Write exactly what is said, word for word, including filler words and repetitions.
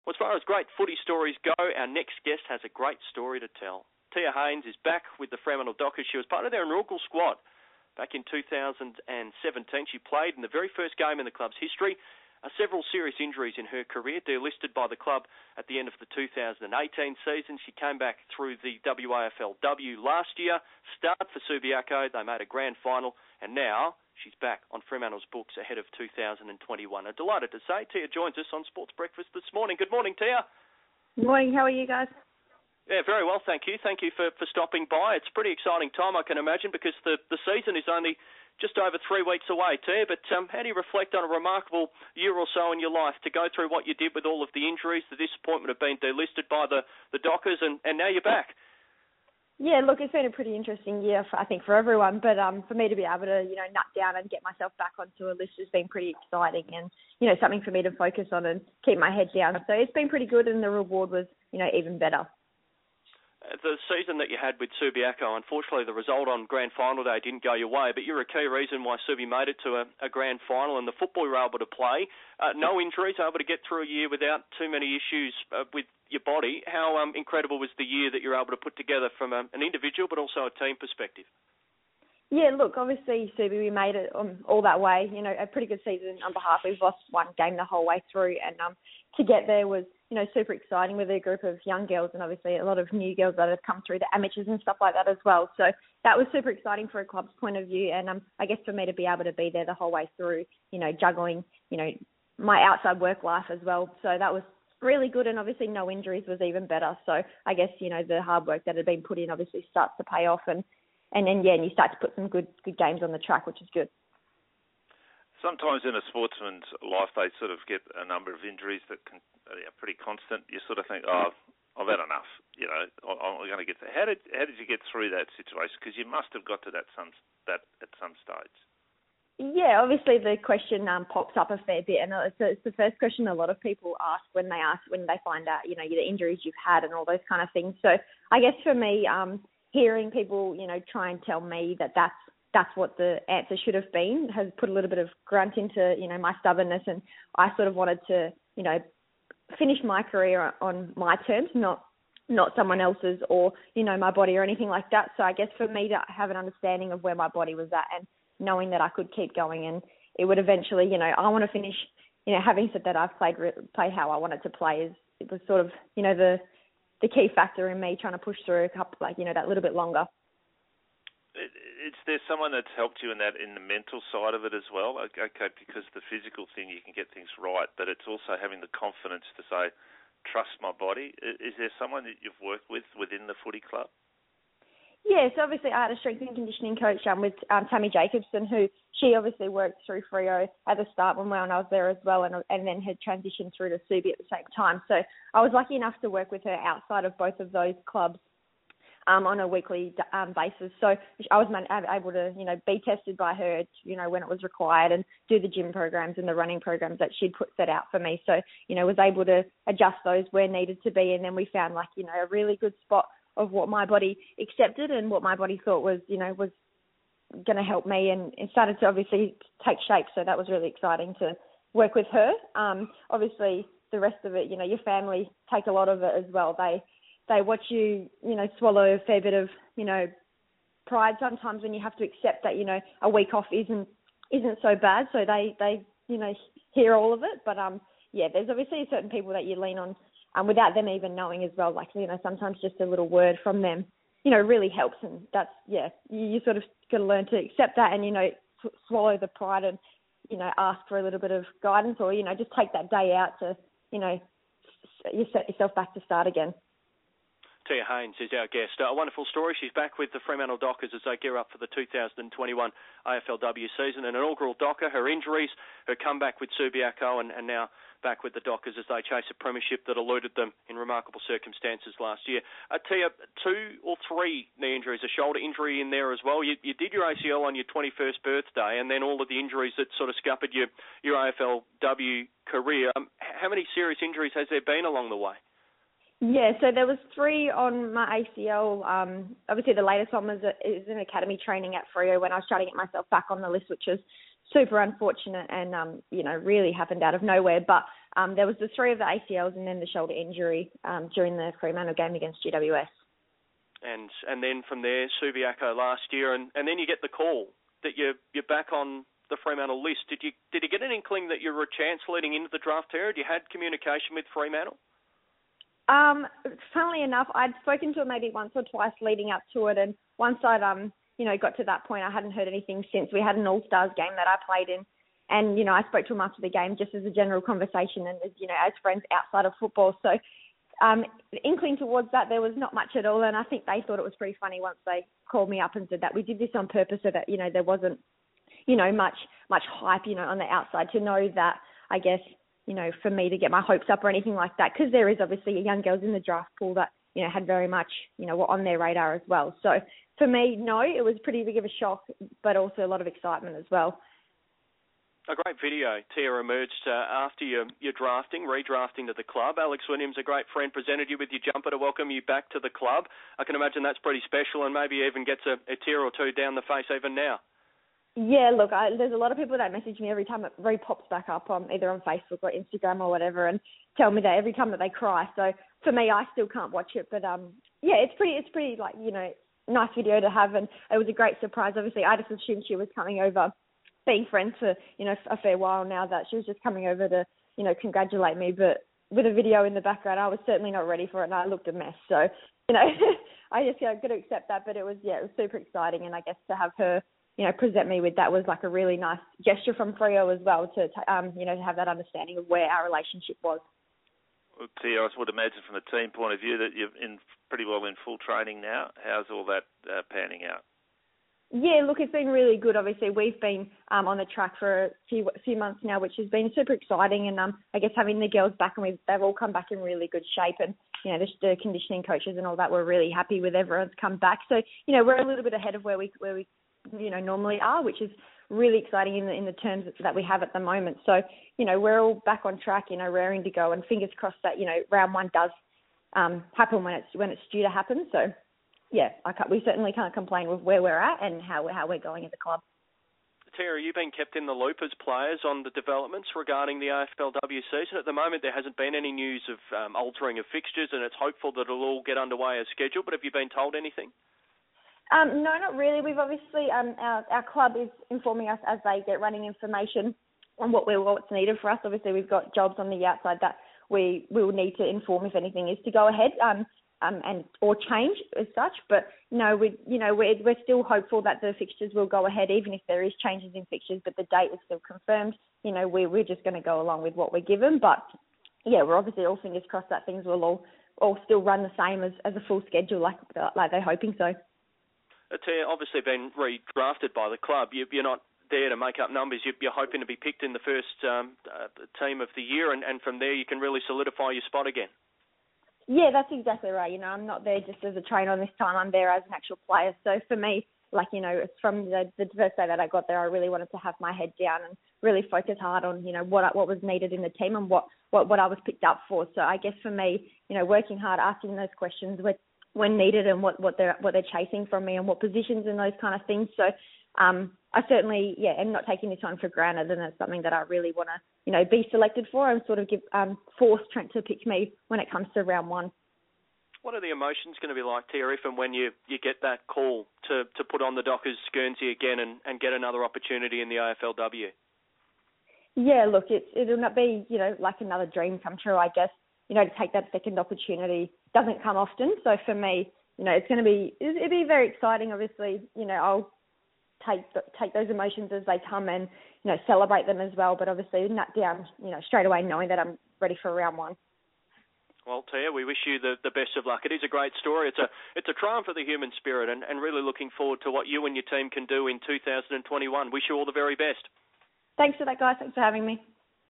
Well, as far as great footy stories go, our next guest has a great story to tell. Tia Haynes is back with the Fremantle Dockers. She was part of their inaugural squad back in two thousand seventeen. She played in the very first game in the club's history. Uh, several serious injuries in her career, delisted by the club at the end of the two thousand eighteen season. She came back through the W A F L W last year, started for Subiaco. They made a grand final, and now she's back on Fremantle's books ahead of two thousand twenty-one. I'm delighted to say Tia joins us on Sports Breakfast this morning. Good morning, Tia. Good morning. How are you guys? Yeah, very well, thank you. Thank you for, for stopping by. It's a pretty exciting time, I can imagine, because the, the season is only just over three weeks away, Tia. But um, how do you reflect on a remarkable year or so in your life to go through what you did with all of the injuries, the disappointment of being delisted by the, the Dockers, and, and now you're back? Yeah, look, it's been a pretty interesting year, for, I think, for everyone. But um, for me to be able to, you know, nut down and get myself back onto a list has been pretty exciting, and, you know, something for me to focus on and keep my head down. So it's been pretty good, and the reward was, you know, even better. The season that you had with Subiaco, unfortunately the result on Grand Final day didn't go your way, but you're a key reason why Subi made it to a, a Grand Final and the football you were able to play. Uh, no injuries, able to get through a year without too many issues uh, with your body. How um, incredible was the year that you were able to put together from a, an individual but also a team perspective? Yeah, look, obviously, Subi, we made it um, all that way. You know, a pretty good season on behalf. We've lost one game the whole way through, and um, to get there was, you know, super exciting with a group of young girls and obviously a lot of new girls that have come through, the amateurs and stuff like that as well. So that was super exciting for a club's point of view, and um, I guess for me to be able to be there the whole way through, you know, juggling, you know, my outside work life as well. So that was really good, and obviously no injuries was even better. So I guess, you know, the hard work that had been put in obviously starts to pay off, and And then, yeah, and you start to put some good good games on the track, which is good. Sometimes in a sportsman's life, they sort of get a number of injuries that can, are pretty constant. You sort of think, oh, I've had enough. You know, I'm going to get there. How did how did you get through that situation? Because you must have got to that some that at some stage. Yeah, obviously the question um, pops up a fair bit, and it's, it's the first question a lot of people ask when they ask when they find out, you know, the injuries you've had and all those kind of things. So I guess for me, um, hearing people, you know, try and tell me that that's that's what the answer should have been has put a little bit of grunt into, you know, my stubbornness, and I sort of wanted to, you know, finish my career on my terms, not not someone else's or, you know, my body or anything like that. So I guess for me to have an understanding of where my body was at and knowing that I could keep going and it would eventually, you know, I want to finish, you know, having said that I've played played how I wanted to play is it was sort of, you know, the the key factor in me trying to push through a couple, like, you know, that little bit longer. Is there someone that's helped you in that, in the mental side of it as well? Okay, because the physical thing, you can get things right, but it's also having the confidence to say, trust my body. Is there someone that you've worked with within the footy club? Yes, obviously I had a strength and conditioning coach um, with um, Tammy Jacobson, who she obviously worked through Freo at the start when, when I was there as well, and, and then had transitioned through to Subi at the same time. So I was lucky enough to work with her outside of both of those clubs um, on a weekly um, basis. So I was able to, you know, be tested by her, you know, when it was required, and do the gym programs and the running programs that she'd put set out for me. So, you know, was able to adjust those where needed to be, and then we found, like, you know, a really good spot of what my body accepted and what my body thought was, you know, was going to help me, and it started to obviously take shape. So that was really exciting to work with her. Um, obviously, the rest of it, you know, your family take a lot of it as well. They they watch you, you know, swallow a fair bit of, you know, pride sometimes when you have to accept that, you know, a week off isn't isn't so bad. So they, they you know, hear all of it. But, um, yeah, there's obviously certain people that you lean on um, without them even knowing as well. Like, you know, sometimes just a little word from them, you know, really helps. And that's, yeah, you, you sort of got to learn to accept that and, you know, s- swallow the pride and, you know, ask for a little bit of guidance, or, you know, just take that day out to, you know, you set yourself back to start again. Tia Haynes is our guest. A wonderful story. She's back with the Fremantle Dockers as they gear up for the two thousand twenty-one A F L W season. An inaugural Docker, her injuries, her comeback with Subiaco, and, and now back with the Dockers as they chase a premiership that eluded them in remarkable circumstances last year. Uh, Tia, two or three knee injuries, a shoulder injury in there as well. You, you did your A C L on your twenty-first birthday, and then all of the injuries that sort of scuppered your, your A F L W career. Um, how many serious injuries has there been along the way? Yeah, so there was three on my A C L. Um, obviously, the latest one was, a, is an academy training at Freo when I was trying to get myself back on the list, which was super unfortunate and, um, you know, really happened out of nowhere. But um, there was the three of the A C Ls and then the shoulder injury um, during the Fremantle game against G W S. And and then from there, Subiaco last year, and, and then you get the call that you're you're back on the Fremantle list. Did you did you get an inkling that you were a chance leading into the draft, Tara? Had you had communication with Fremantle? Um, funnily enough, I'd spoken to her maybe once or twice leading up to it, and once I'd um you know got to that point, I hadn't heard anything since. We had an All Stars game that I played in, and you know I spoke to him after the game just as a general conversation and as you know as friends outside of football. So. Um, inkling towards that, there was not much at all, and I think they thought it was pretty funny once they called me up and said that we did this on purpose so that, you know, there wasn't, you know, much much hype, you know, on the outside to know that, I guess, you know, for me to get my hopes up or anything like that, because there is obviously young girls in the draft pool that, you know, had very much, you know, were on their radar as well. So for me, no, it was pretty big of a shock, but also a lot of excitement as well. A great video, Tia, emerged uh, after your, your drafting, redrafting to the club. Alex Williams, a great friend, presented you with your jumper to welcome you back to the club. I can imagine that's pretty special and maybe even gets a, a tear or two down the face even now. Yeah, look, I, there's a lot of people that message me every time it re-pops back up, on either on Facebook or Instagram or whatever, and tell me that every time that they cry. So for me, I still can't watch it, but um, yeah, it's pretty, it's pretty like you know, nice video to have, and it was a great surprise. Obviously, I just assumed she was coming over. Being friends for, you know, a fair while now, that she was just coming over to, you know, congratulate me. But with a video in the background, I was certainly not ready for it, and I looked a mess. So, you know, I just, you know, got to accept that. But it was, yeah, it was super exciting. And I guess to have her, you know, present me with that was like a really nice gesture from Freo as well to, um, you know, to have that understanding of where our relationship was. Well, Tia, I would imagine from a team point of view that you're in pretty well in full training now. How's all that uh, panning out? Yeah, look, it's been really good. Obviously, we've been um, on the track for a few, a few months now, which has been super exciting. And um, I guess having the girls back, and we've, they've all come back in really good shape. And, you know, the, the conditioning coaches and all that, we're really happy with everyone's come back. So, you know, we're a little bit ahead of where we, where we you know, normally are, which is really exciting in the, in the terms that we have at the moment. So, you know, we're all back on track, you know, raring to go. And fingers crossed that, you know, round one does um, happen when it's when it's due to happen. So, yeah, I can't, we certainly can't complain with where we're at and how we're, how we're going as a club. Tara, you've been kept in the loop as players on the developments regarding the A F L W season. At the moment, there hasn't been any news of um, altering of fixtures, and it's hopeful that it'll all get underway as scheduled. But have you been told anything? Um, no, not really. We've obviously, um, our, our club is informing us as they get running information on what we're, what's needed for us. Obviously, we've got jobs on the outside that we, we will need to inform if anything is to go ahead. Um, Um, and or change as such, but no, we you know we're we're still hopeful that the fixtures will go ahead, even if there is changes in fixtures. But the date is still confirmed. You know, we we're just going to go along with what we're given. But yeah, we're obviously all fingers crossed that things will all, all still run the same as, as a full schedule, like like they're hoping so. It's obviously been redrafted by the club. You, you're not there to make up numbers. You're, you're hoping to be picked in the first um, uh, team of the year, and, and from there you can really solidify your spot again. Yeah, that's exactly right. You know, I'm not there just as a trainer this time. I'm there as an actual player. So for me, like, you know, from the, the first day that I got there, I really wanted to have my head down and really focus hard on, you know, what what was needed in the team and what, what, what I was picked up for. So I guess for me, you know, working hard, asking those questions when, when needed and what, what they're what they're chasing from me and what positions and those kind of things. So um, I certainly, yeah, am not taking this on for granted, and it's something that I really want to, you know, be selected for and sort of give um, force Trent to pick me when it comes to round one. What are the emotions going to be like, Tia, if and when you, you get that call to, to put on the Dockers Guernsey again and, and get another opportunity in the A F L W? Yeah, look, it's, it'll not be, you know, like another dream come true, I guess. You know, to take that second opportunity doesn't come often. So for me, you know, it's going to be, it'll be very exciting, obviously. You know, I'll take take those emotions as they come and, you know, celebrate them as well. But obviously nut down, you know, straight away knowing that I'm ready for round one. Well, Tia, we wish you the, the best of luck. It is a great story. It's a it's a triumph of the human spirit, and, and really looking forward to what you and your team can do in two thousand twenty-one. Wish you all the very best. Thanks for that, guys. Thanks for having me.